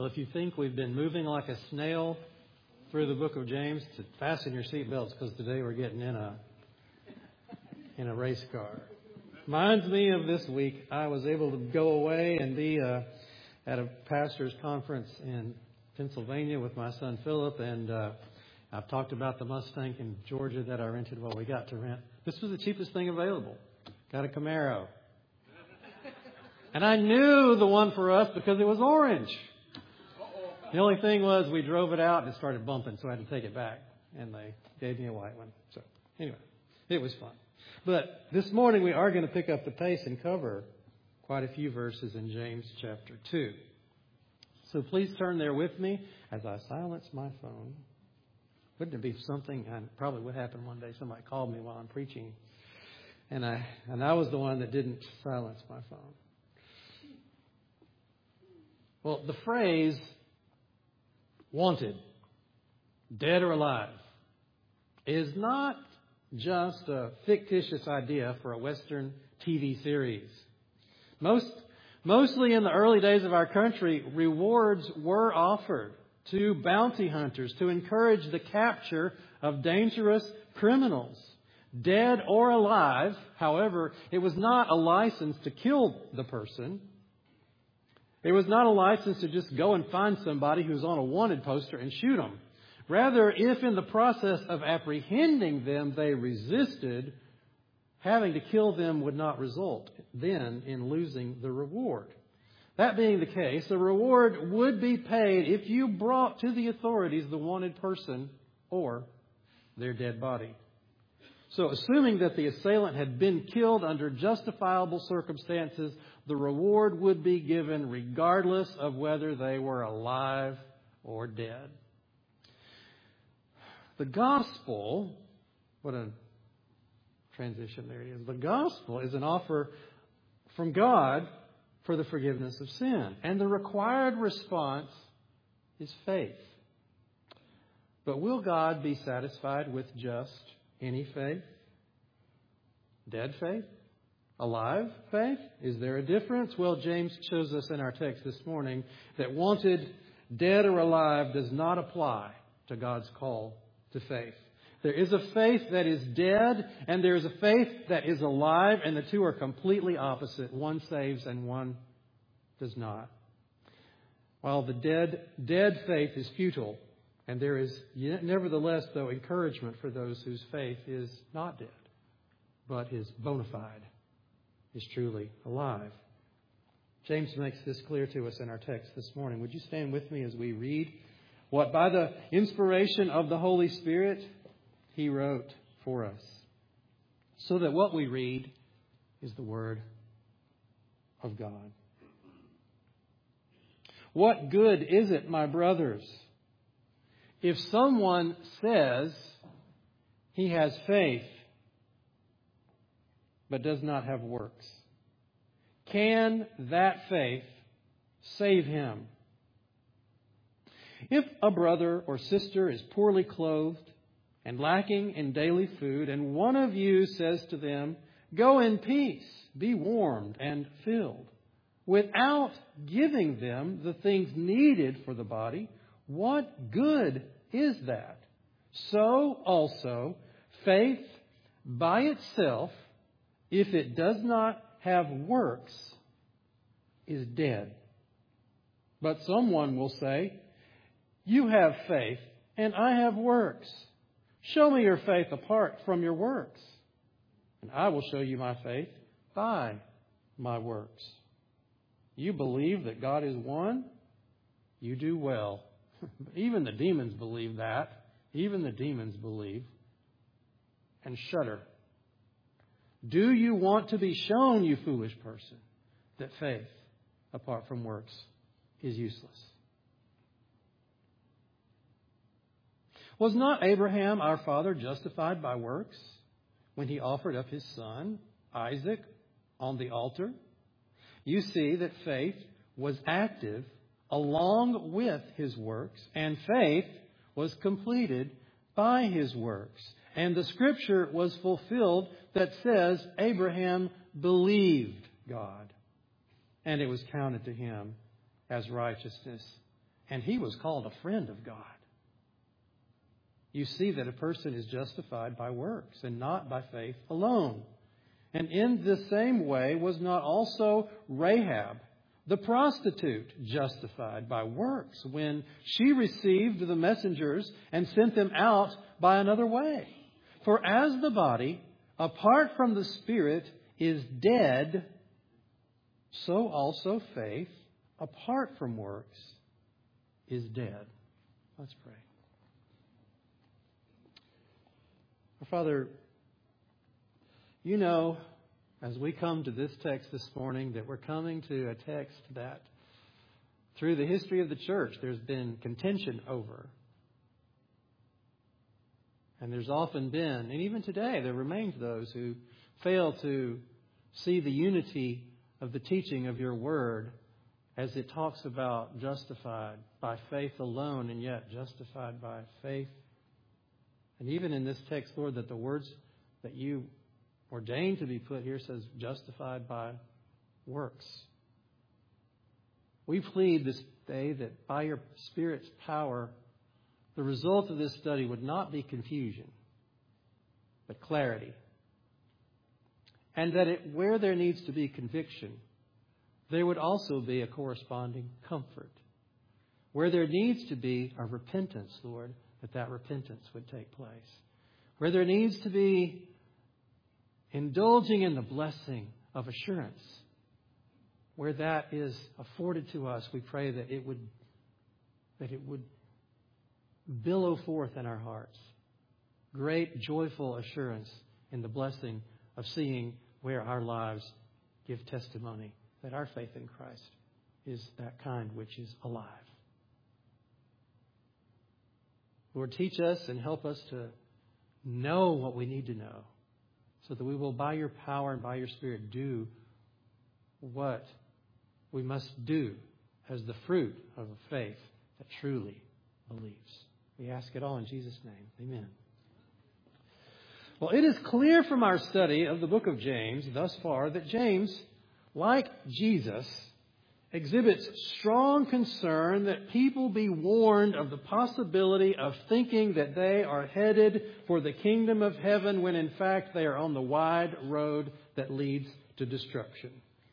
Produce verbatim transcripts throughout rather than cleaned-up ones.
Well, if you think we've been moving like a snail through the book of James, to fasten your seatbelts, because today we're getting in a in a race car. Reminds me of this week. I was able to go away and be uh, at a pastor's conference in Pennsylvania with my son Philip, and uh, I've talked about the Mustang in Georgia that I rented. Well, we got to rent. This was the cheapest thing available. Got a Camaro. And I knew the one for us because it was orange. The only thing was we drove it out and it started bumping, so I had to take it back. And they gave me a white one. So anyway, it was fun. But this morning we are going to pick up the pace and cover quite a few verses in James chapter two. So please turn there with me as I silence my phone. Wouldn't it be something, and probably would happen one day, somebody called me while I'm preaching, and I and I was the one that didn't silence my phone. Well, the phrase wanted, dead or alive, is not just a fictitious idea for a Western T V series. Most, mostly in the early days of our country, rewards were offered to bounty hunters to encourage the capture of dangerous criminals. Dead or alive, however, it was not a license to kill the person. It was not a license to just go and find somebody who's on a wanted poster and shoot them. Rather, if in the process of apprehending them they resisted, having to kill them would not result then in losing the reward. That being the case, the reward would be paid if you brought to the authorities the wanted person or their dead body. So assuming that the assailant had been killed under justifiable circumstances, the reward would be given regardless of whether they were alive or dead. The gospel, what a transition there it is. The gospel is an offer from God for the forgiveness of sin. And the required response is faith. But will God be satisfied with just any faith? Dead faith? Alive faith? Is there a difference? Well, James shows us in our text this morning that wanted, dead or alive, does not apply to God's call to faith. There is a faith that is dead, and there is a faith that is alive, and the two are completely opposite. One saves and one does not. While the dead, dead faith is futile, and there is nevertheless, though, encouragement for those whose faith is not dead, but is bona fide, is truly alive. James makes this clear to us in our text this morning. Would you stand with me as we read what, by the inspiration of the Holy Spirit, He wrote for us, so that what we read is the Word of God. What good is it, my brothers, if someone says he has faith but does not have works? Can that faith save him? If a brother or sister is poorly clothed and lacking in daily food, and one of you says to them, "Go in peace, be warmed and filled," without giving them the things needed for the body, what good is that? So also, faith by itself, if it does not have works, is dead. But someone will say, "You have faith, and I have works. Show me your faith apart from your works, and I will show you my faith by my works. You believe that God is one? You do well." Even the demons believe that. Even the demons believe and shudder. Do you want to be shown, you foolish person, that faith apart from works is useless? Was not Abraham, our father, justified by works when he offered up his son, Isaac, on the altar? You see that faith was active along with his works, and faith was completed by his works. And the scripture was fulfilled that says Abraham believed God, and it was counted to him as righteousness. and he was called a friend of God. You see that a person is justified by works and not by faith alone. And in the same way was not also Rahab, the prostitute, justified by works when she received the messengers and sent them out by another way? For as the body, apart from the Spirit, is dead, so also faith, apart from works, is dead. Let's pray. Our Father, you know, as we come to this text this morning, that we're coming to a text that through the history of the church there's been contention over. And there's often been, and even today, there remains those who fail to see the unity of the teaching of your word as it talks about justified by faith alone and yet justified by faith. And even in this text, Lord, that the words that you ordained to be put here says justified by works. We plead this day that by your Spirit's power, the result of this study would not be confusion, but clarity. And that it, where there needs to be conviction, there would also be a corresponding comfort. Where there needs to be a repentance, Lord, that that repentance would take place. Where there needs to be indulging in the blessing of assurance, where that is afforded to us, we pray that it would that it would billow forth in our hearts great joyful assurance in the blessing of seeing where our lives give testimony that our faith in Christ is that kind which is alive. Lord, teach us and help us to know what we need to know so that we will, by your power and by your Spirit, do what we must do as the fruit of a faith that truly believes. We ask it all in Jesus' name. Amen. Well, it is clear from our study of the book of James thus far that James, like Jesus, exhibits strong concern that people be warned of the possibility of thinking that they are headed for the kingdom of heaven when in fact they are on the wide road that leads to destruction.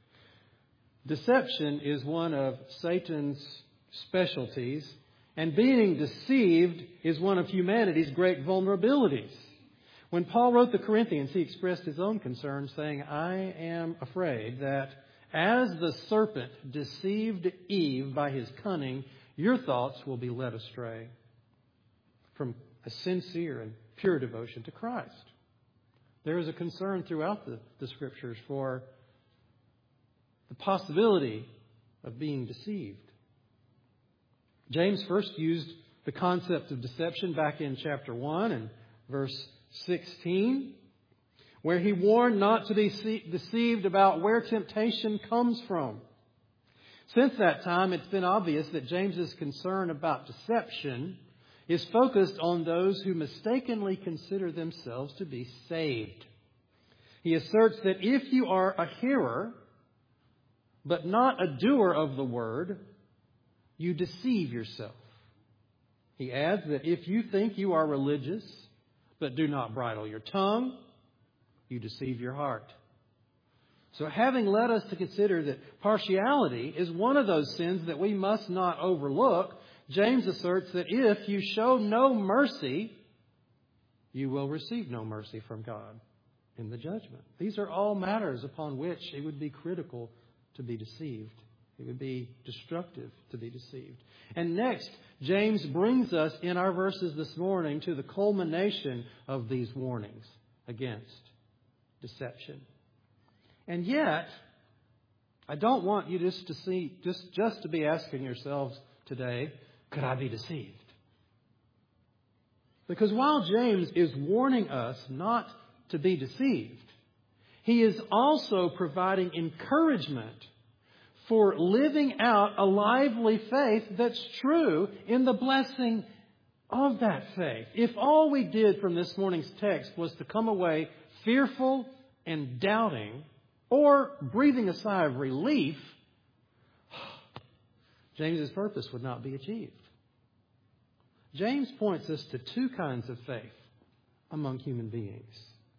Deception is one of Satan's specialties, and being deceived is one of humanity's great vulnerabilities. When Paul wrote the Corinthians, he expressed his own concern, saying, I am afraid that as the serpent deceived Eve by his cunning, your thoughts will be led astray from a sincere and pure devotion to Christ. There is a concern throughout the, the Scriptures for the possibility of being deceived. James first used the concept of deception back in chapter one and verse sixteen, where he warned not to be deceived about where temptation comes from. Since that time, it's been obvious that James's concern about deception is focused on those who mistakenly consider themselves to be saved. He asserts that if you are a hearer, but not a doer of the word, you deceive yourself. He adds that if you think you are religious, but do not bridle your tongue, you deceive your heart. So having led us to consider that partiality is one of those sins that we must not overlook, James asserts that if you show no mercy, you will receive no mercy from God in the judgment. These are all matters upon which it would be critical to be deceived. It would be destructive to be deceived. And next, James brings us in our verses this morning to the culmination of these warnings against deception. And yet, I don't want you just to see, just, just to be asking yourselves today, could I be deceived? Because while James is warning us not to be deceived, he is also providing encouragement for living out a lively faith that's true in the blessing of that faith. If all we did from this morning's text was to come away fearful and doubting, or breathing a sigh of relief, James's purpose would not be achieved. James points us to two kinds of faith among human beings.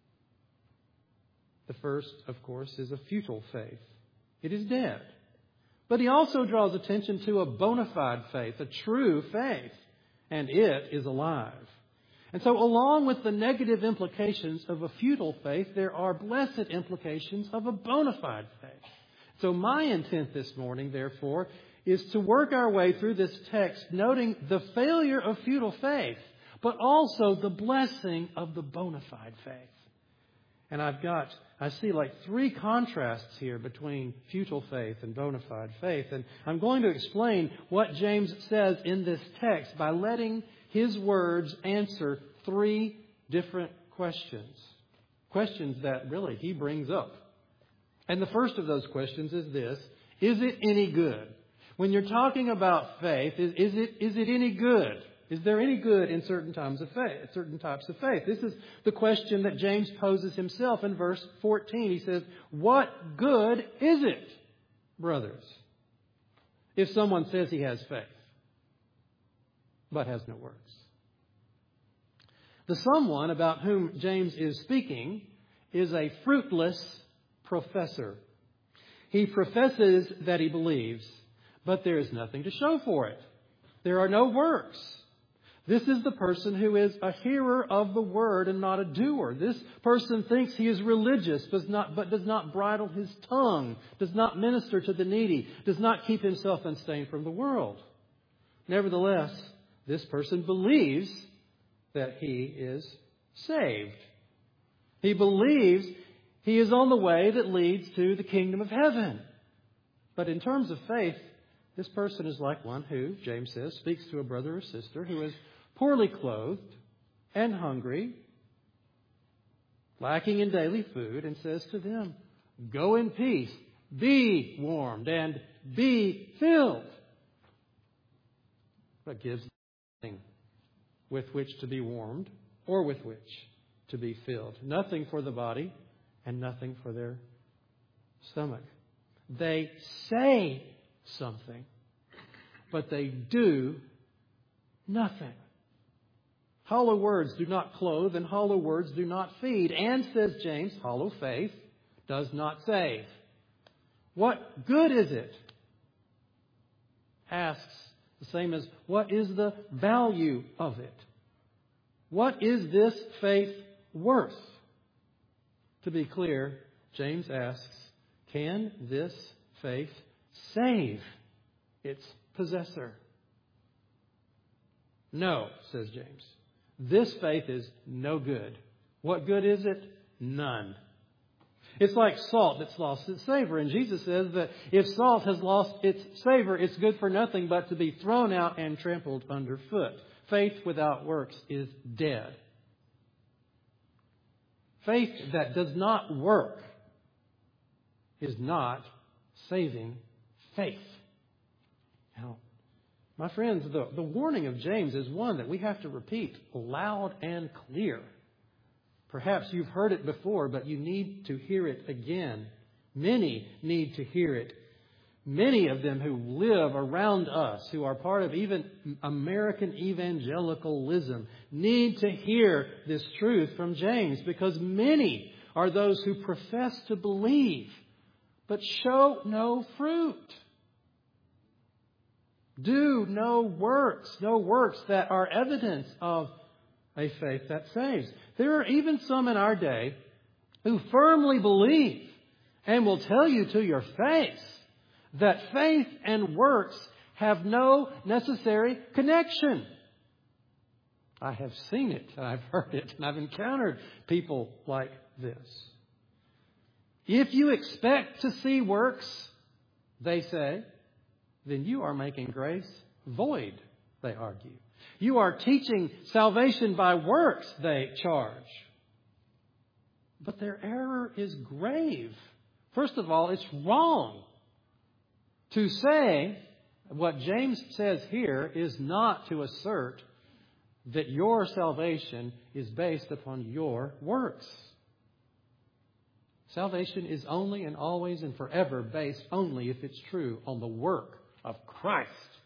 The first, of course, is a futile faith. It is dead. But he also draws attention to a bona fide faith, a true faith, and it is alive. And so along with the negative implications of a futile faith, there are blessed implications of a bona fide faith. So my intent this morning, therefore, is to work our way through this text, noting the failure of futile faith, but also the blessing of the bona fide faith. And I've got, I see like three contrasts here between futile faith and bona fide faith. And I'm going to explain what James says in this text by letting his words answer three different questions. Questions that really he brings up. And the first of those questions is this: is it any good? When you're talking about faith, is, is it is it any good? Is there any good in certain times of faith, certain types of faith? This is the question that James poses himself in verse fourteen. He says, "What good is it, brothers, if someone says he has faith, but has no works?" The someone about whom James is speaking is a fruitless professor. He professes that he believes, but there is nothing to show for it. There are no works. This is the person who is a hearer of the word and not a doer. This person thinks he is religious, does not, but does not bridle his tongue, does not minister to the needy, does not keep himself unstained from the world. Nevertheless, this person believes that he is saved. He believes he is on the way that leads to the kingdom of heaven. But in terms of faith, this person is like one who, James says, speaks to a brother or sister who is poorly clothed and hungry, lacking in daily food, and says to them, "Go in peace, be warmed, and be filled." But gives nothing with which to be warmed or with which to be filled. Nothing for the body and nothing for their stomach. They say something, but they do nothing. Hollow words do not clothe, and hollow words do not feed. And, says James, hollow faith does not save. What good is it? Asks the same as, what is the value of it? What is this faith worth? To be clear, James asks, can this faith save its possessor? No, says James. This faith is no good. What good is it? None. It's like salt that's lost its savor. And Jesus says that if salt has lost its savor, it's good for nothing but to be thrown out and trampled underfoot. Faith without works is dead. Faith that does not work is not saving faith. Now, my friends, the, the warning of James is one that we have to repeat loud and clear. Perhaps you've heard it before, but you need to hear it again. Many need to hear it. Many of them who live around us, who are part of even American evangelicalism, need to hear this truth from James, because many are those who profess to believe but show no fruit. Do no works, no works that are evidence of a faith that saves. There are even some in our day who firmly believe and will tell you to your face that faith and works have no necessary connection. I have seen it, and I've heard it, and I've encountered people like this. If you expect to see works, they say, then you are making grace void, they argue. You are teaching salvation by works, they charge. But their error is grave. First of all, it's wrong. To say what James says here is not to assert that your salvation is based upon your works. Salvation is only and always and forever based only, if it's true, on the work of Christ.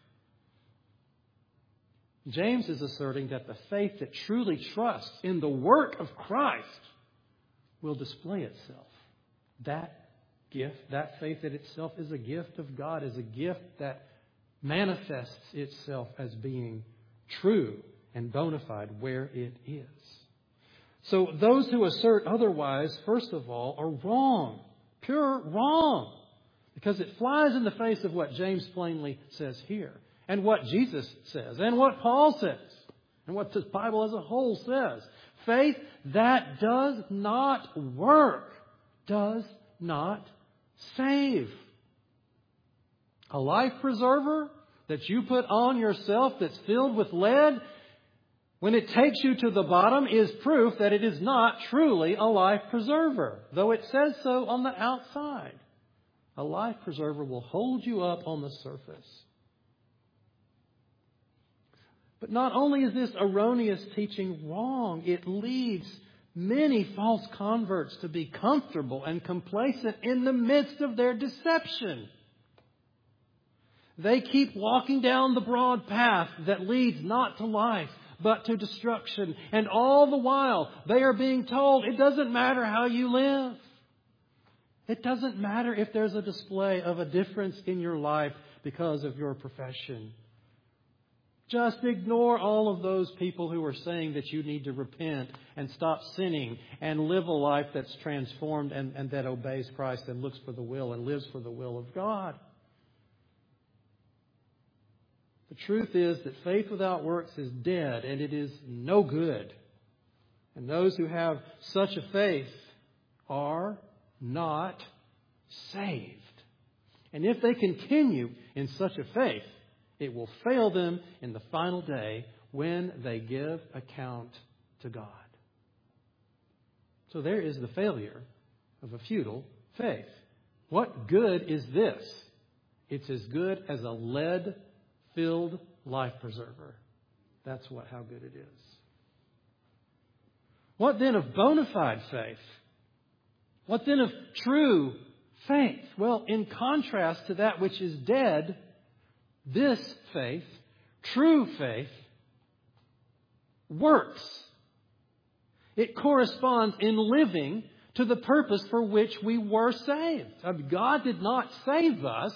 James is asserting that the faith that truly trusts in the work of Christ will display itself. That gift, that faith that itself is a gift of God, is a gift that manifests itself as being true and bona fide where it is. So those who assert otherwise, first of all, are wrong. Pure wrong. Because it flies in the face of what James plainly says here. And what Jesus says. And what Paul says. And what the Bible as a whole says. Faith that does not work does not save. A life preserver that you put on yourself that's filled with lead, when it takes you to the bottom, is proof that it is not truly a life preserver, though it says so on the outside. A life preserver will hold you up on the surface. But not only is this erroneous teaching wrong, it leads many false converts to be comfortable and complacent in the midst of their deception. They keep walking down the broad path that leads not to life, but to destruction. And all the while, they are being told, it doesn't matter how you live. It doesn't matter if there's a display of a difference in your life because of your profession. Just ignore all of those people who are saying that you need to repent and stop sinning and live a life that's transformed and, and that obeys Christ and looks for the will and lives for the will of God. The truth is that faith without works is dead and it is no good. And those who have such a faith are not saved. And if they continue in such a faith, it will fail them in the final day when they give account to God. So there is the failure of a futile faith. What good is this? It's as good as a lead-filled life preserver. That's what how good it is. What then of bona fide faith? What then of true faith? Well, in contrast to that which is dead, this faith, true faith, works. It corresponds in living to the purpose for which we were saved. God did not save us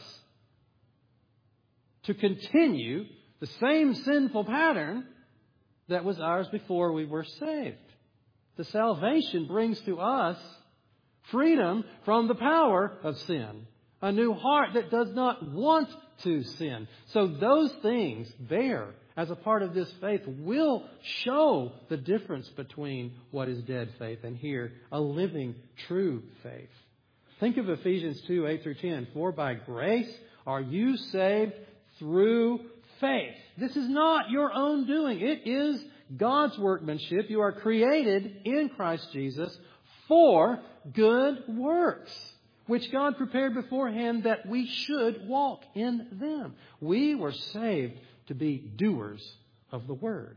to continue the same sinful pattern that was ours before we were saved. The salvation brings to us freedom from the power of sin. A new heart that does not want to sin. So those things there, as a part of this faith, will show the difference between what is dead faith and here, a living, true faith. Think of Ephesians two, eight through ten. For by grace are you saved through faith. This is not your own doing. It is God's workmanship. You are created in Christ Jesus for good works, which God prepared beforehand that we should walk in them. We were saved to be doers of the Word.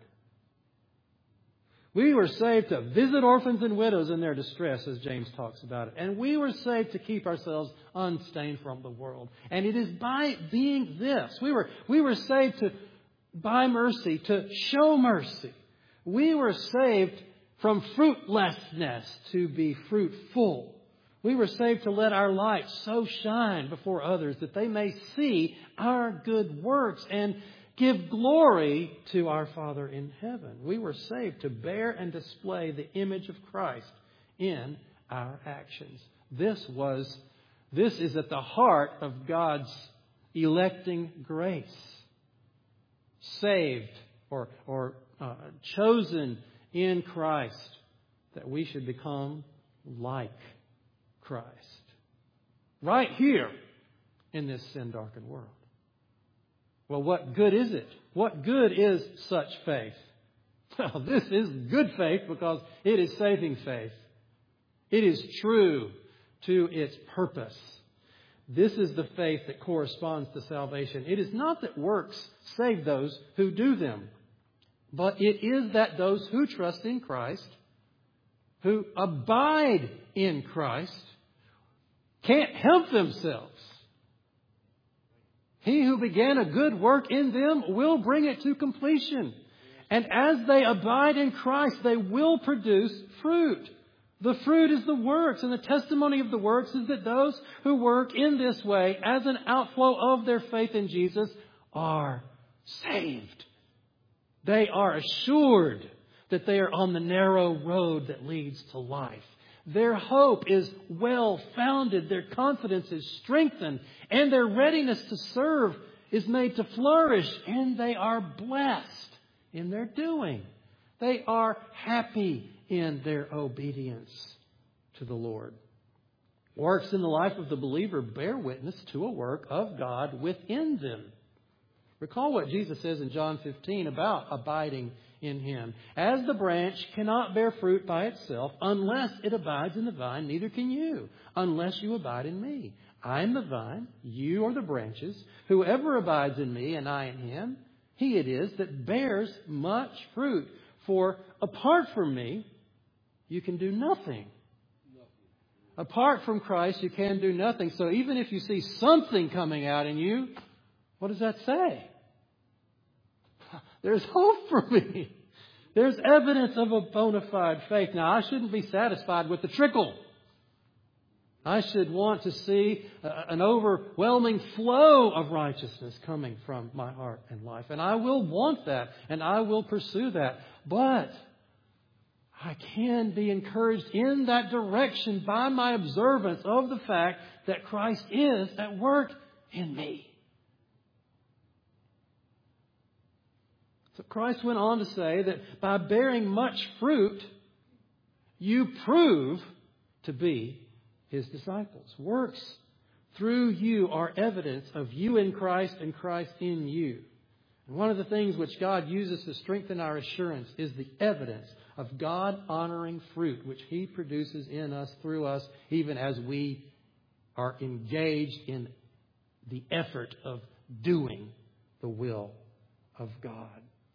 We were saved to visit orphans and widows in their distress, as James talks about it. And we were saved to keep ourselves unstained from the world. And it is by being this. We were, we were saved to, by mercy, to show mercy. We were saved from fruitlessness to be fruitful. We were saved to let our light so shine before others that they may see our good works and give glory to our Father in heaven. We were saved to bear and display the image of Christ in our actions. This was, this is at the heart of God's electing grace. Saved or, or uh, chosen in Christ that we should become like Christ. Right here in this sin-darkened world. Well, what good is it? What good is such faith? Well, this is good faith because it is saving faith. It is true to its purpose. This is the faith that corresponds to salvation. It is not that works save those who do them, but it is that those who trust in Christ, who abide in Christ, can't help themselves. He who began a good work in them will bring it to completion. And as they abide in Christ, they will produce fruit. The fruit is the works, and the testimony of the works is that those who work in this way as an outflow of their faith in Jesus are saved. They are assured that they are on the narrow road that leads to life. Their hope is well founded, their confidence is strengthened, and their readiness to serve is made to flourish, and they are blessed in their doing. They are happy in their obedience to the Lord. Works in the life of the believer bear witness to a work of God within them. Recall what Jesus says in John fifteen about abiding in Him. As the branch cannot bear fruit by itself unless it abides in the vine, neither can you unless you abide in me. I am the vine, you are the branches. Whoever abides in me and I in him, he it is that bears much fruit. For apart from me, you can do nothing. Apart from Christ, you can do nothing. So even if you see something coming out in you, what does that say? There's hope for me. There's evidence of a bona fide faith. Now, I shouldn't be satisfied with the trickle. I should want to see an overwhelming flow of righteousness coming from my heart and life. And I will want that, and I will pursue that. But I can be encouraged in that direction by my observance of the fact that Christ is at work in me. So Christ went on to say that by bearing much fruit, you prove to be His disciples. Works through you are evidence of you in Christ and Christ in you. And one of the things which God uses to strengthen our assurance is the evidence of God-honoring fruit, which He produces in us, through us, even as we are engaged in the effort of doing the will of God.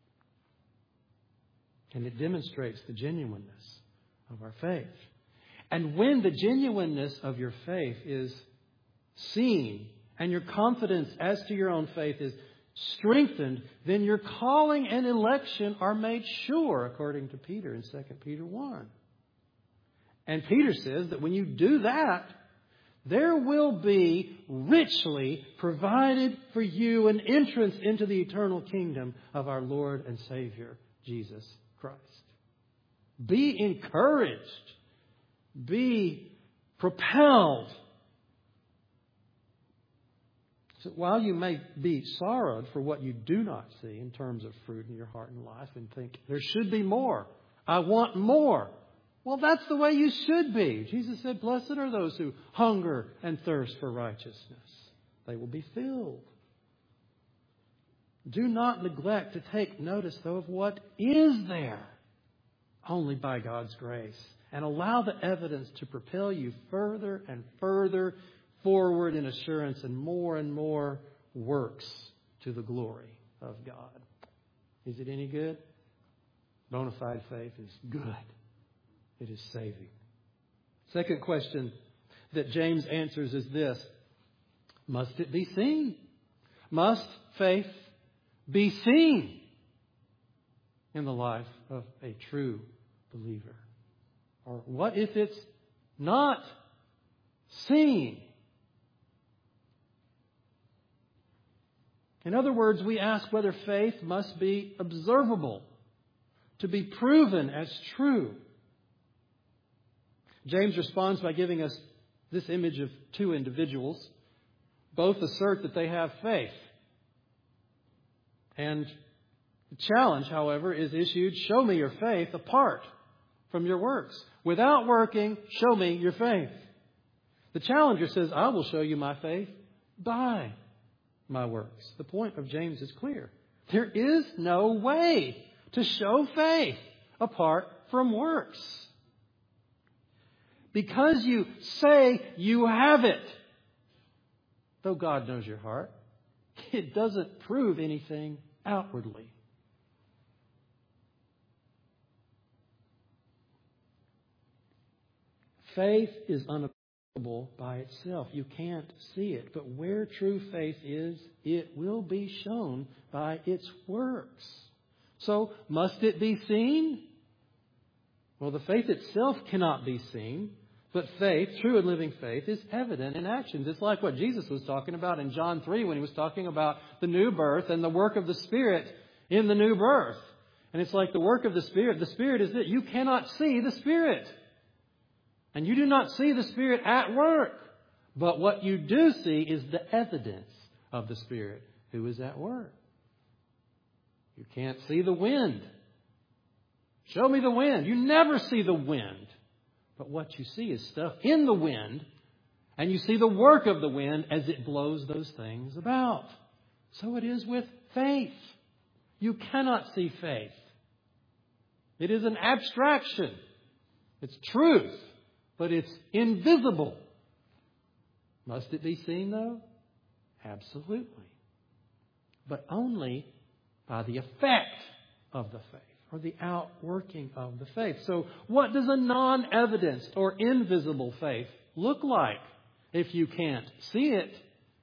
And it demonstrates the genuineness of our faith. And when the genuineness of your faith is seen and your confidence as to your own faith is strengthened, then your calling and election are made sure, according to Peter in Second Peter one. And Peter says that when you do that, there will be richly provided for you an entrance into the eternal kingdom of our Lord and Savior, Jesus Christ. Be encouraged. Be propelled. So while you may be sorrowed for what you do not see in terms of fruit in your heart and life and think, there should be more. I want more. Well, that's the way you should be. Jesus said, blessed are those who hunger and thirst for righteousness. They will be filled. Do not neglect to take notice, though, of what is there only by God's grace. And allow the evidence to propel you further and further forward in assurance and more and more works to the glory of God. Is it any good? Bona fide faith is good. It is saving. Second question that James answers is this. Must it be seen? Must faith be seen in the life of a true believer? Or what if it's not seen? In other words, we ask whether faith must be observable, to be proven as true. James responds by giving us this image of two individuals. Both assert that they have faith. And the challenge, however, is issued, show me your faith apart from your works. Without working, show me your faith. The challenger says, I will show you my faith by my works. The point of James is clear. There is no way to show faith apart from works. Because you say you have it, though God knows your heart, it doesn't prove anything outwardly. Faith is unobtainable by itself. You can't see it. But where true faith is, it will be shown by its works. So must it be seen? Well, the faith itself cannot be seen. But faith, true and living faith, is evident in actions. It's like what Jesus was talking about in John three when He was talking about the new birth and the work of the Spirit in the new birth. And it's like the work of the Spirit. The Spirit is that you cannot see the Spirit. And you do not see the Spirit at work. But what you do see is the evidence of the Spirit who is at work. You can't see the wind. Show me the wind. You never see the wind. But what you see is stuff in the wind. And you see the work of the wind as it blows those things about. So it is with faith. You cannot see faith. It is an abstraction. It's truth, but it's invisible. Must it be seen, though? Absolutely. But only by the effect of the faith, or the outworking of the faith. So what does a non-evidenced or invisible faith look like if you can't see it?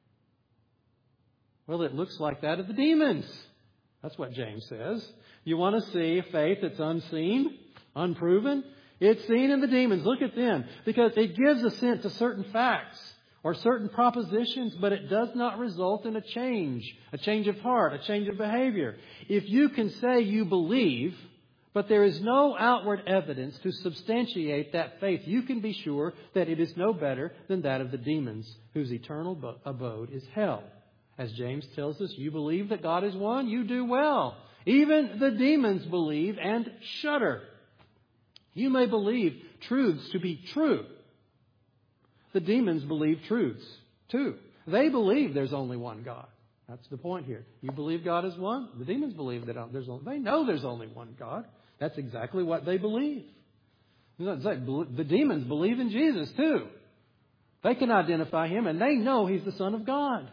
Well, it looks like that of the demons. That's what James says. You want to see a faith that's unseen, unproven? It's seen in the demons. Look at them. Because it gives assent to certain facts or certain propositions, but it does not result in a change, a change of heart, a change of behavior. If you can say you believe, but there is no outward evidence to substantiate that faith, you can be sure that it is no better than that of the demons, whose eternal abode is hell. As James tells us, you believe that God is one, you do well. Even the demons believe and shudder. You may believe truths to be true. The demons believe truths too. They believe there's only one God. That's the point here. You believe God is one. The demons believe that there's only, they know there's only one God. That's exactly what they believe. The demons believe in Jesus too. They can identify Him and they know He's the Son of God.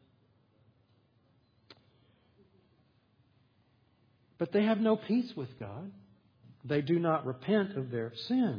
But they have no peace with God. They do not repent of their sin.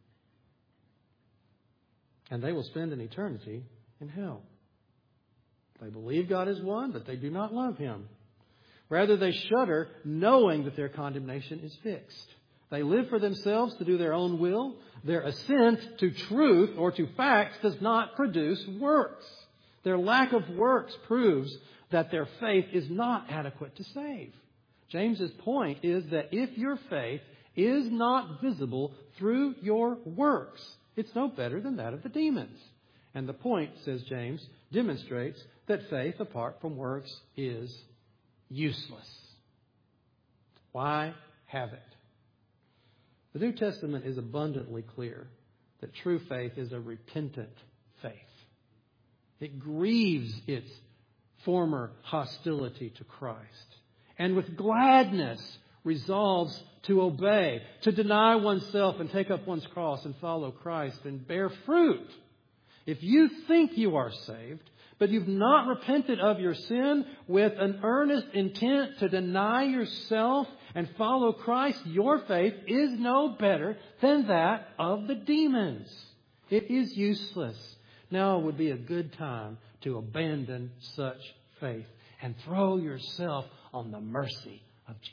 And they will spend an eternity in hell. They believe God is one, but they do not love Him. Rather, they shudder knowing that their condemnation is fixed. They live for themselves to do their own will. Their assent to truth or to facts does not produce works. Their lack of works proves that their faith is not adequate to save. James's point is that if your faith is not visible through your works, it's no better than that of the demons. And the point, says James, demonstrates that faith apart from works is useless. Why have it? The New Testament is abundantly clear that true faith is a repentant faith. It grieves its former hostility to Christ, and with gladness resolves to obey, to deny oneself and take up one's cross and follow Christ and bear fruit. If you think you are saved, but you've not repented of your sin with an earnest intent to deny yourself and follow Christ, your faith is no better than that of the demons. It is useless. Now would be a good time to abandon such faith and throw yourself on the mercy of Jesus.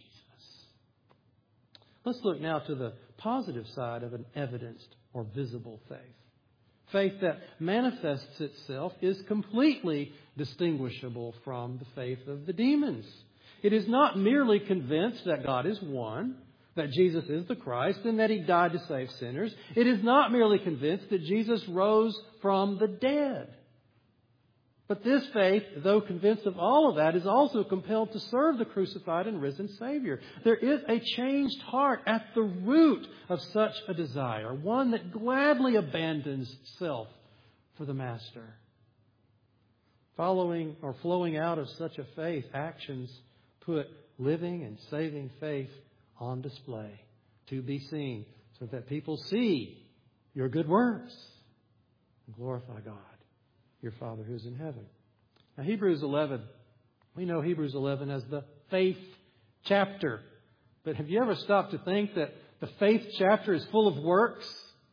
Let's look now to the positive side of an evidenced or visible faith. Faith that manifests itself is completely distinguishable from the faith of the demons. It is not merely convinced that God is one, that Jesus is the Christ, and that He died to save sinners. It is not merely convinced that Jesus rose from the dead. But this faith, though convinced of all of that, is also compelled to serve the crucified and risen Savior. There is a changed heart at the root of such a desire, one that gladly abandons self for the Master. Following or flowing out of such a faith, actions put living and saving faith on display to be seen, so that people see your good works and glorify God, your Father who's in heaven. Now, Hebrews eleven, we know Hebrews eleven as the faith chapter. But have you ever stopped to think that the faith chapter is full of works?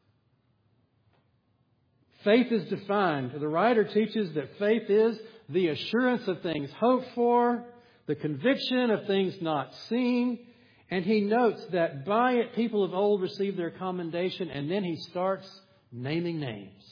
Faith is defined. The writer teaches that faith is the assurance of things hoped for, the conviction of things not seen. And he notes that by it people of old received their commendation, and then he starts naming names.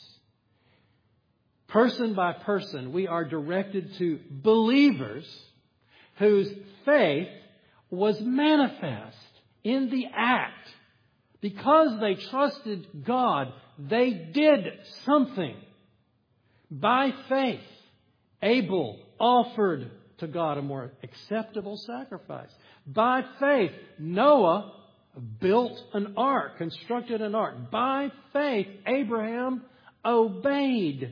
Person by person, we are directed to believers whose faith was manifest in the act. Because they trusted God, they did something. By faith, Abel offered to God a more acceptable sacrifice. By faith, Noah built an ark, constructed an ark. By faith, Abraham obeyed.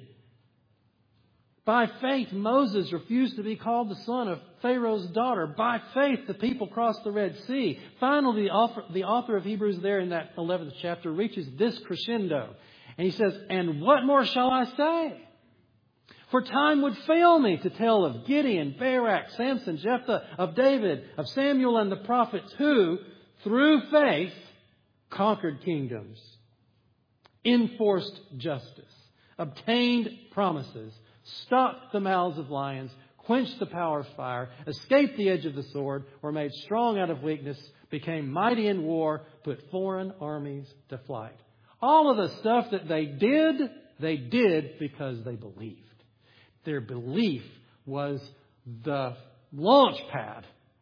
By faith, Moses refused to be called the son of Pharaoh's daughter. By faith, the people crossed the Red Sea. Finally, the author, the author of Hebrews there in that eleventh chapter reaches this crescendo. And he says, "And what more shall I say? For time would fail me to tell of Gideon, Barak, Samson, Jephthah, of David, of Samuel and the prophets who, through faith, conquered kingdoms, enforced justice, obtained promises, stopped the mouths of lions, quenched the power of fire, escaped the edge of the sword, were made strong out of weakness, became mighty in war, put foreign armies to flight." All of the stuff that they did, they did because they believed. Their belief was the launch pad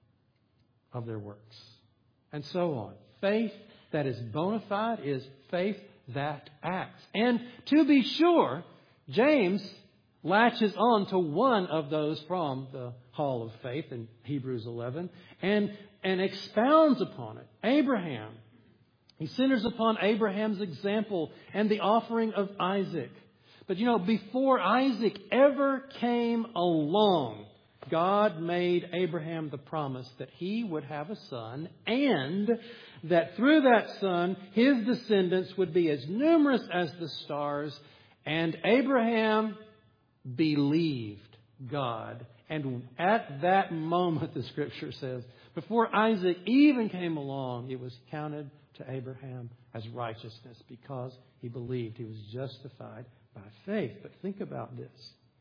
of their works. And so on. Faith that is bona fide is faith that acts. And to be sure, James latches on to one of those from the Hall of Faith in Hebrews eleven and, and expounds upon it. Abraham. He centers upon Abraham's example and the offering of Isaac. But you know, before Isaac ever came along, God made Abraham the promise that he would have a son and that through that son, his descendants would be as numerous as the stars. And Abraham believed God. And at that moment, the Scripture says, before Isaac even came along, it was counted to Abraham as righteousness because he believed. He was justified by faith. But think about this.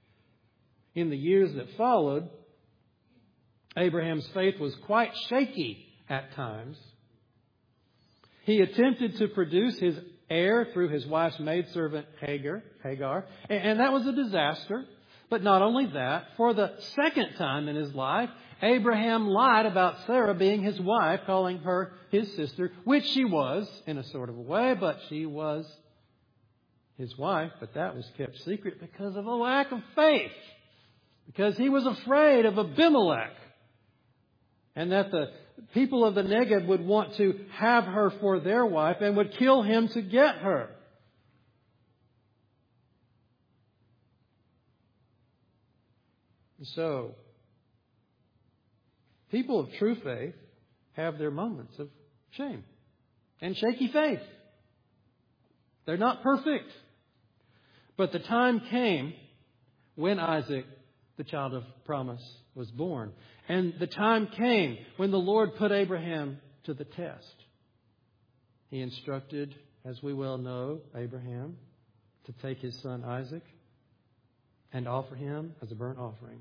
In the years that followed, Abraham's faith was quite shaky at times. He attempted to produce his heir through his wife's maidservant Hagar, Hagar, and that was a disaster. But not only that, for the second time in his life, Abraham lied about Sarah being his wife, calling her his sister, which she was in a sort of a way, but she was his wife. But that was kept secret because of a lack of faith, because he was afraid of Abimelech and that the people of the Negev would want to have her for their wife and would kill him to get her. So, people of true faith have their moments of shame and shaky faith. They're not perfect. But the time came when Isaac, the child of promise, was born. And the time came when the Lord put Abraham to the test. He instructed, as we well know, Abraham to take his son Isaac and offer him as a burnt offering.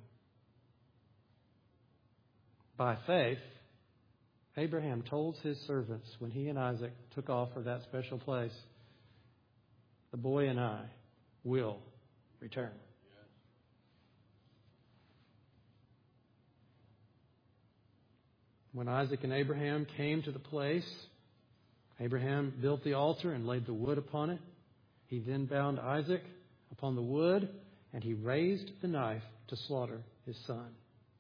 By faith, Abraham told his servants when he and Isaac took off for that special place, "The boy and I will return." When Isaac and Abraham came to the place, Abraham built the altar and laid the wood upon it. He then bound Isaac upon the wood, and he raised the knife to slaughter his son.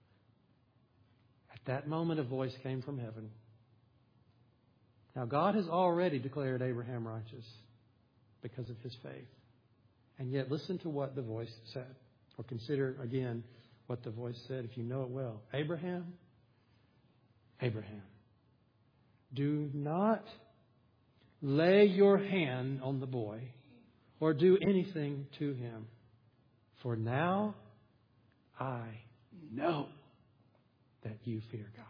At that moment, a voice came from heaven. Now, God has already declared Abraham righteous because of his faith. And yet, listen to what the voice said. Or consider again what the voice said if you know it well. Abraham, Abraham, do not lay your hand on the boy or do anything to him. For now I know that you fear God,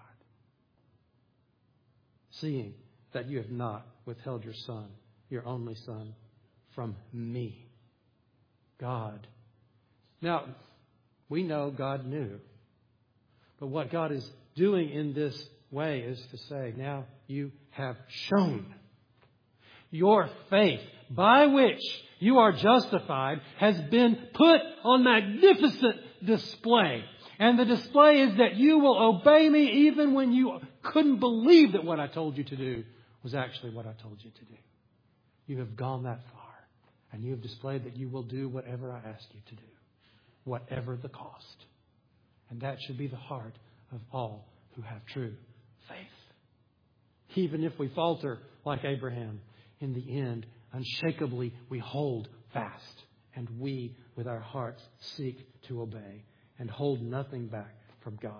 seeing that you have not withheld your son, your only son, from me. God. Now, we know God knew. But what God is doing in this way is to say, now you have shown your faith by which you are justified has been put on magnificent display. And the display is that you will obey me even when you couldn't believe that what I told you to do was actually what I told you to do. You have gone that far. And you have displayed that you will do whatever I ask you to do, whatever the cost. And that should be the heart of all who have true faith. Even if we falter like Abraham, in the end, unshakably we hold fast. And we, with our hearts, seek to obey and hold nothing back from God.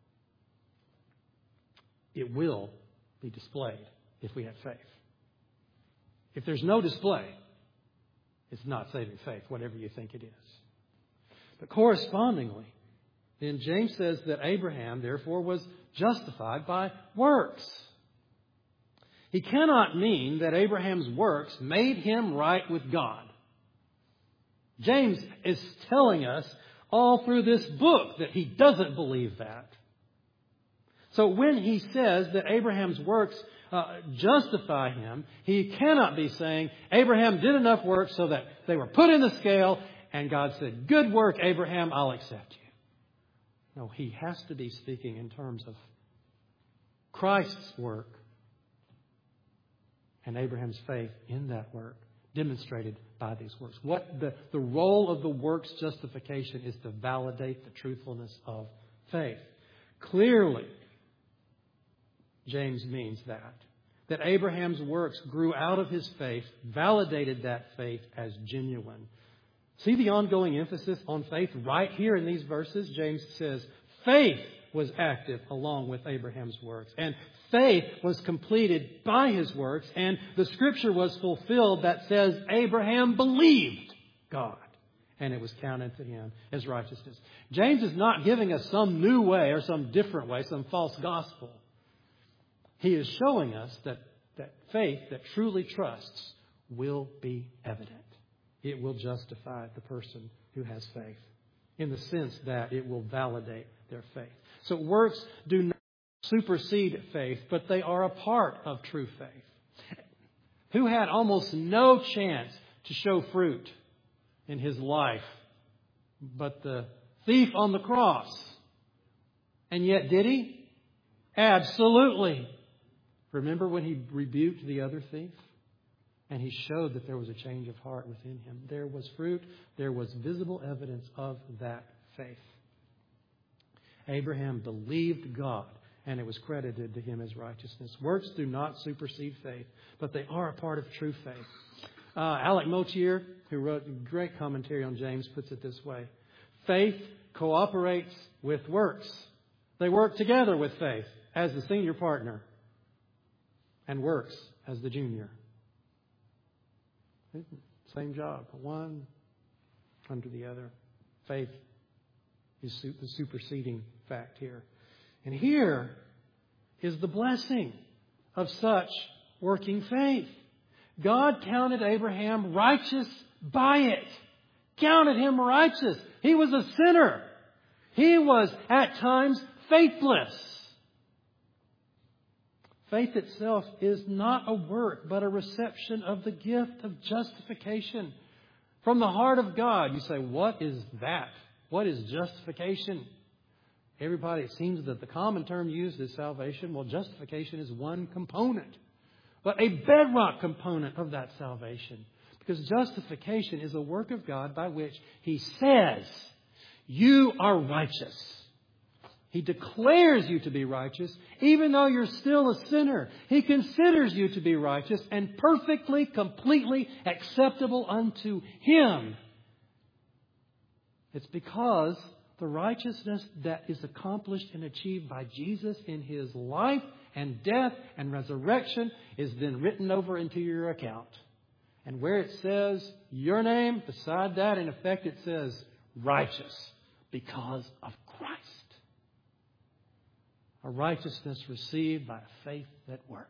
It will be displayed if we have faith. If there's no display, it's not saving faith, whatever you think it is. But correspondingly, then James says that Abraham, therefore, was justified by works. He cannot mean that Abraham's works made him right with God. James is telling us all through this book that he doesn't believe that. So when he says that Abraham's works uh, justify him, he cannot be saying Abraham did enough work so that they were put in the scale and God said, good work, Abraham, I'll accept you. No, he has to be speaking in terms of Christ's work and Abraham's faith in that work demonstrated by these works. What the, the role of the works justification is to validate the truthfulness of faith. Clearly, James means that. That Abraham's works grew out of his faith, validated that faith as genuine. See the ongoing emphasis on faith right here in these verses? James says, faith was active along with Abraham's works. And faith was completed by his works. And the scripture was fulfilled that says Abraham believed God. And it was counted to him as righteousness. James is not giving us some new way or some different way, some false gospel. He is showing us that, that faith that truly trusts will be evident. It will justify the person who has faith in the sense that it will validate their faith. So works do not supersede faith, but they are a part of true faith. Who had almost no chance to show fruit in his life but the thief on the cross? And yet did he? Absolutely. Remember when he rebuked the other thief? And he showed that there was a change of heart within him. There was fruit. There was visible evidence of that faith. Abraham believed God, and it was credited to him as righteousness. Works do not supersede faith, but they are a part of true faith. Uh, Alec Motier, who wrote a great commentary on James, puts it this way. Faith cooperates with works. They work together with faith as the senior partner and works as the junior. Same job, one under the other. Faith is the superseding fact here. And here is the blessing of such working faith. God counted Abraham righteous by it. Counted him righteous. He was a sinner. He was at times faithless. Faith itself is not a work, but a reception of the gift of justification from the heart of God. You say, what is that? What is justification? Everybody, it seems that the common term used is salvation. Well, justification is one component, but a bedrock component of that salvation. Because justification is a work of God by which He says, you are righteous. He declares you to be righteous, even though you're still a sinner. He considers you to be righteous and perfectly, completely acceptable unto Him. It's because the righteousness that is accomplished and achieved by Jesus in His life and death and resurrection is then written over into your account. And where it says your name, beside that, in effect, it says righteous because of Christ. A righteousness received by a faith that works.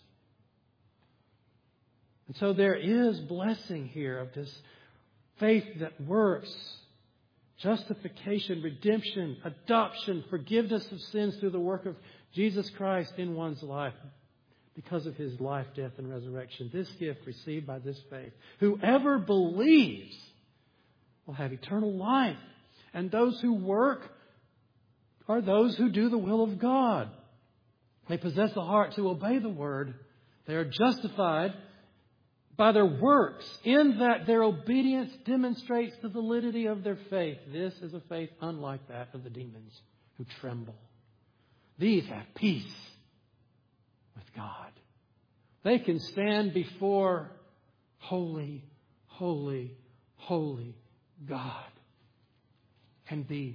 And so there is blessing here of this faith that works. Justification, redemption, adoption, forgiveness of sins through the work of Jesus Christ in one's life because of His life, death, and resurrection. This gift received by this faith. Whoever believes will have eternal life. And those who work are those who do the will of God. They possess the heart to obey the Word. They are justified by their works, in that their obedience demonstrates the validity of their faith. This is a faith unlike that of the demons who tremble. These have peace with God. They can stand before holy, holy, holy God and be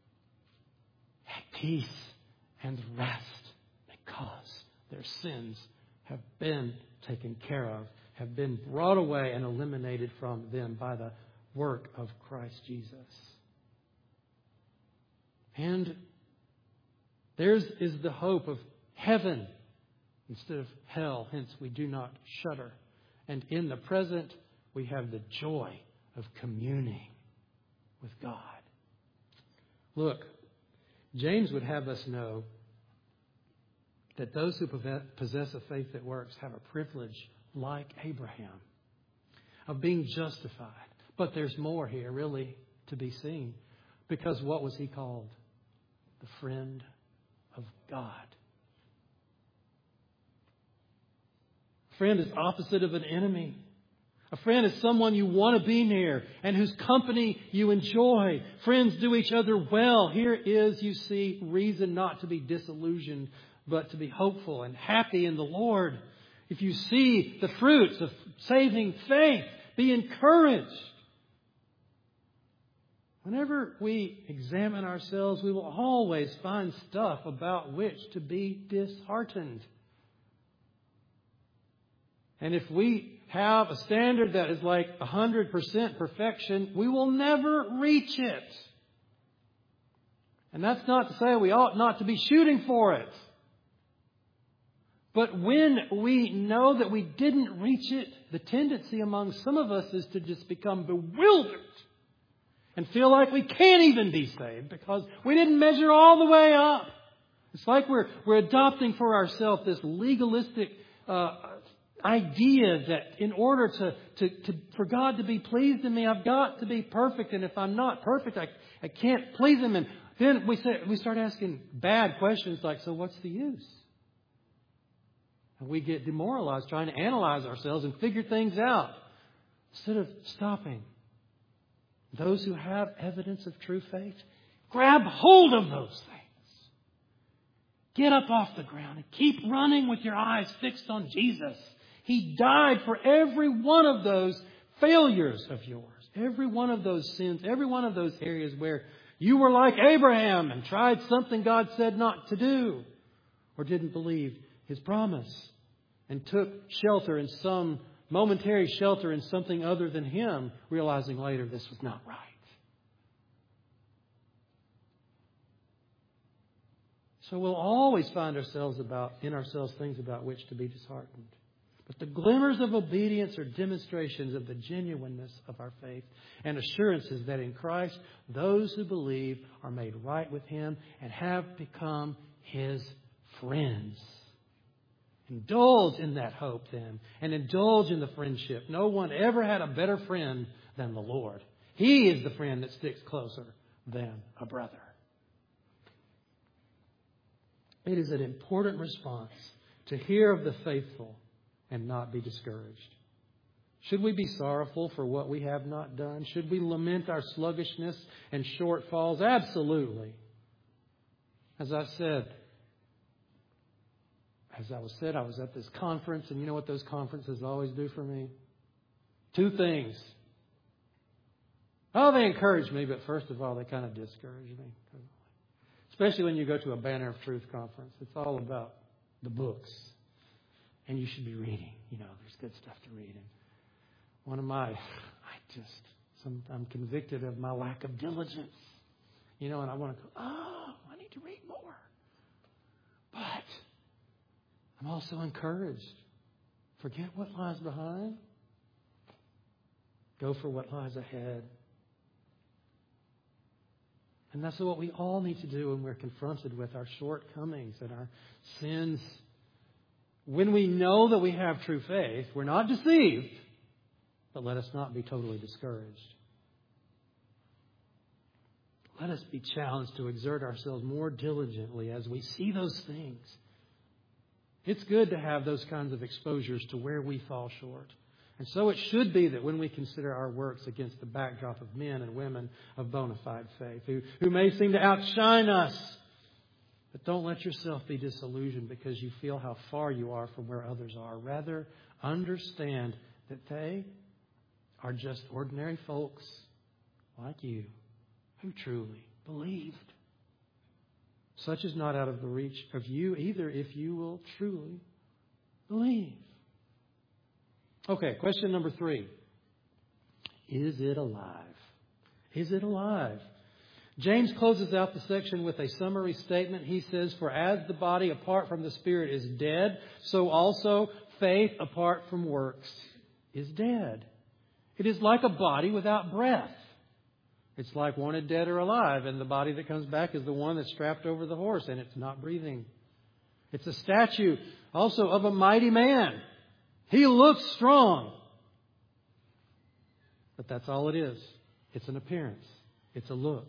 at peace and rest because their sins have been taken care of, have been brought away and eliminated from them by the work of Christ Jesus. And theirs is the hope of heaven instead of hell. Hence, we do not shudder. And in the present, we have the joy of communing with God. Look, James would have us know that those who possess a faith that works have a privilege like Abraham of being justified. But there's more here really to be seen. Because what was he called? The friend of God. A friend is opposite of an enemy. A friend is someone you want to be near and whose company you enjoy. Friends do each other well. Here is, you see, reason not to be disillusioned, but to be hopeful and happy in the Lord. If you see the fruits of saving faith, be encouraged. Whenever we examine ourselves, we will always find stuff about which to be disheartened. And if we have a standard that is like one hundred percent perfection, we will never reach it. And that's not to say we ought not to be shooting for it. But when we know that we didn't reach it, the tendency among some of us is to just become bewildered and feel like we can't even be saved because we didn't measure all the way up. It's like we're we're adopting for ourselves this legalistic uh, idea that in order to, to, to for God to be pleased in me, I've got to be perfect. And if I'm not perfect, I, I can't please Him. And then we say, we start asking bad questions like, so what's the use? And we get demoralized trying to analyze ourselves and figure things out instead of stopping. Those who have evidence of true faith, grab hold of those things. Get up off the ground and keep running with your eyes fixed on Jesus. He died for every one of those failures of yours. Every one of those sins. Every one of those areas where you were like Abraham and tried something God said not to do. Or didn't believe His promise. And took shelter in some momentary shelter in something other than Him, realizing later this was not right. So we'll always find ourselves about in ourselves things about which to be disheartened. But the glimmers of obedience are demonstrations of the genuineness of our faith and assurances that in Christ those who believe are made right with Him and have become His friends. Indulge in that hope then, and indulge in the friendship. No one ever had a better friend than the Lord. He is the friend that sticks closer than a brother. It is an important response to hear of the faithful and not be discouraged. Should we be sorrowful for what we have not done? Should we lament our sluggishness and shortfalls? Absolutely. As I said, As I was said, I was at this conference, and you know what those conferences always do for me? Two things. Oh, they encourage me, but first of all, they kind of discourage me. Especially when you go to a Banner of Truth conference. It's all about the books. And you should be reading. You know, there's good stuff to read. And one of my, I just, some, I'm convicted of my lack of diligence. You know, and I want to go, oh, I need to read more. But I'm also encouraged. Forget what lies behind. Go for what lies ahead. And that's what we all need to do when we're confronted with our shortcomings and our sins. When we know that we have true faith, we're not deceived, but let us not be totally discouraged. Let us be challenged to exert ourselves more diligently as we see those things. It's good to have those kinds of exposures to where we fall short. And so it should be that when we consider our works against the backdrop of men and women of bona fide faith, who, who may seem to outshine us, but don't let yourself be disillusioned because you feel how far you are from where others are. Rather, understand that they are just ordinary folks like you who truly believed. Such is not out of the reach of you either if you will truly believe. Okay, question number three. Is it alive? Is it alive? James closes out the section with a summary statement. He says, "For as the body apart from the Spirit is dead, so also faith apart from works is dead. It is like a body without breath. It's like wanted dead or alive, and the body that comes back is the one that's strapped over the horse, and it's not breathing. It's a statue also of a mighty man. He looks strong. But that's all it is. It's an appearance. It's a look.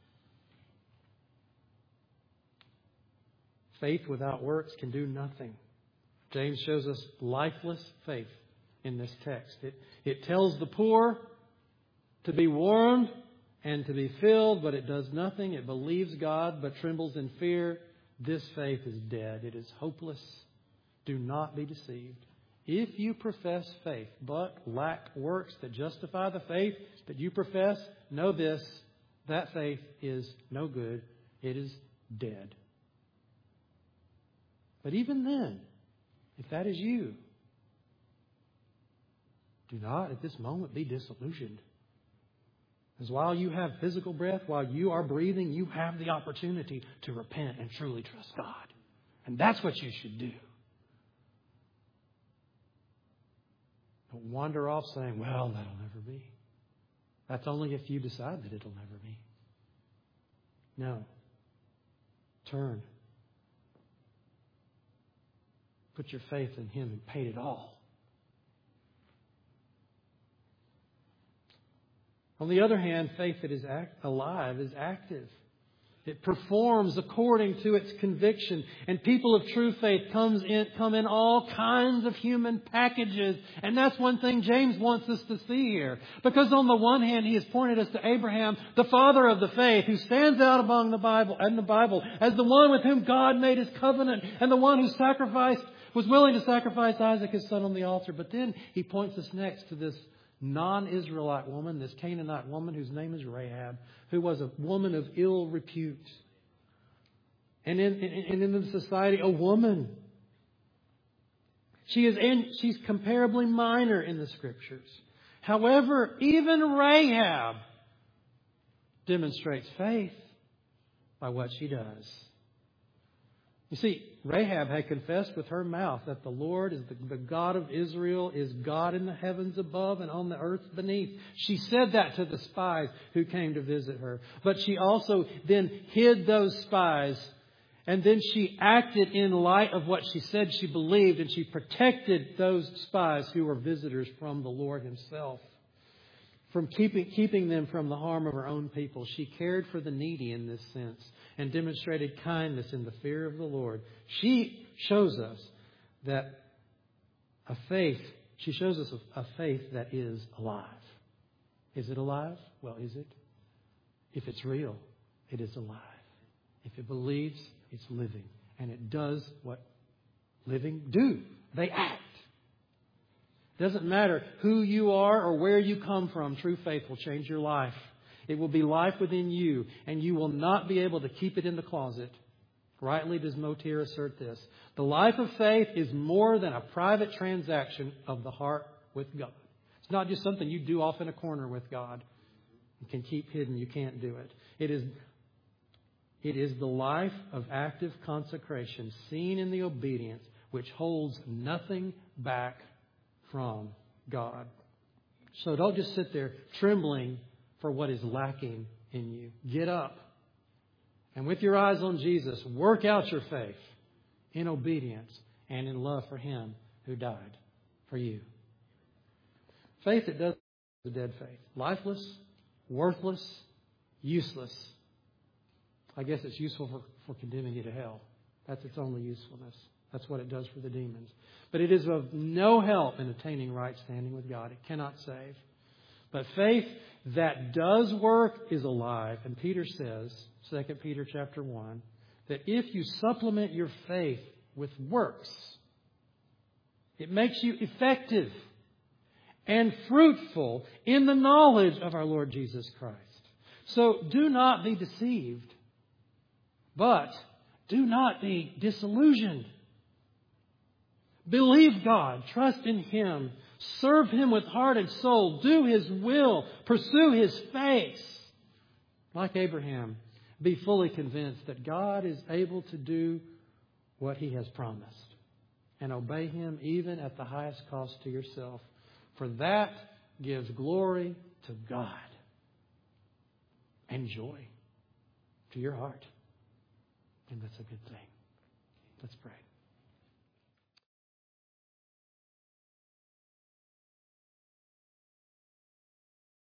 Faith without works can do nothing." James shows us lifeless faith in this text. It, it tells the poor to be warned and to be filled, but it does nothing. It believes God, but trembles in fear. This faith is dead. It is hopeless. Do not be deceived. If you profess faith, but lack works that justify the faith that you profess, know this, that faith is no good. It is dead. But even then, if that is you, do not at this moment be disillusioned. Because while you have physical breath, while you are breathing, you have the opportunity to repent and truly trust God. And that's what you should do. Don't wander off saying, well, that'll never be. That's only if you decide that it'll never be. No. Turn. Put your faith in Him and paid it all. On the other hand, faith that is act, alive is active. It performs according to its conviction. And people of true faith comes in, come in all kinds of human packages. And that's one thing James wants us to see here. Because on the one hand, he has pointed us to Abraham, the father of the faith, who stands out among the Bible and the Bible as the one with whom God made His covenant and the one who sacrificed, was willing to sacrifice Isaac, his son, on the altar. But then he points us next to this non-Israelite woman, this Canaanite woman whose name is Rahab, who was a woman of ill repute. And in, in, in the society, a woman. She is in, she's comparably minor in the Scriptures. However, even Rahab demonstrates faith by what she does. You see, Rahab had confessed with her mouth that the Lord is the, the God of Israel, is God in the heavens above and on the earth beneath. She said that to the spies who came to visit her. But she also then hid those spies, and then she acted in light of what she said she believed, and she protected those spies who were visitors from the Lord Himself, from keeping, keeping them from the harm of her own people. She cared for the needy in this sense and demonstrated kindness in the fear of the Lord. She shows us that a faith, she shows us a, a faith that is alive. Is it alive? Well, is it? If it's real, it is alive. If it believes, it's living. And it does what living do. They act. It doesn't matter who you are or where you come from. True faith will change your life. It will be life within you, and you will not be able to keep it in the closet. Rightly does Motir assert this. The life of faith is more than a private transaction of the heart with God. It's not just something you do off in a corner with God. You can keep hidden. You can't do it. It is, it is the life of active consecration seen in the obedience which holds nothing back from God. So don't just sit there trembling for what is lacking in you. Get up And with your eyes on Jesus, work out your faith in obedience and in love for Him who died for you. Faith that doesn't is a dead faith. Lifeless, worthless, useless. I guess it's useful for, for condemning you to hell. That's its only usefulness. That's what it does for the demons. But it is of no help in attaining right standing with God. It cannot save. But faith that does work is alive. And Peter says, Second Peter chapter one, that if you supplement your faith with works, it makes you effective and fruitful in the knowledge of our Lord Jesus Christ. So do not be deceived, but do not be disillusioned. Believe God. Trust in Him. Serve Him with heart and soul. Do His will. Pursue His face. Like Abraham, be fully convinced that God is able to do what He has promised. And obey Him even at the highest cost to yourself. For that gives glory to God and joy to your heart. And that's a good thing.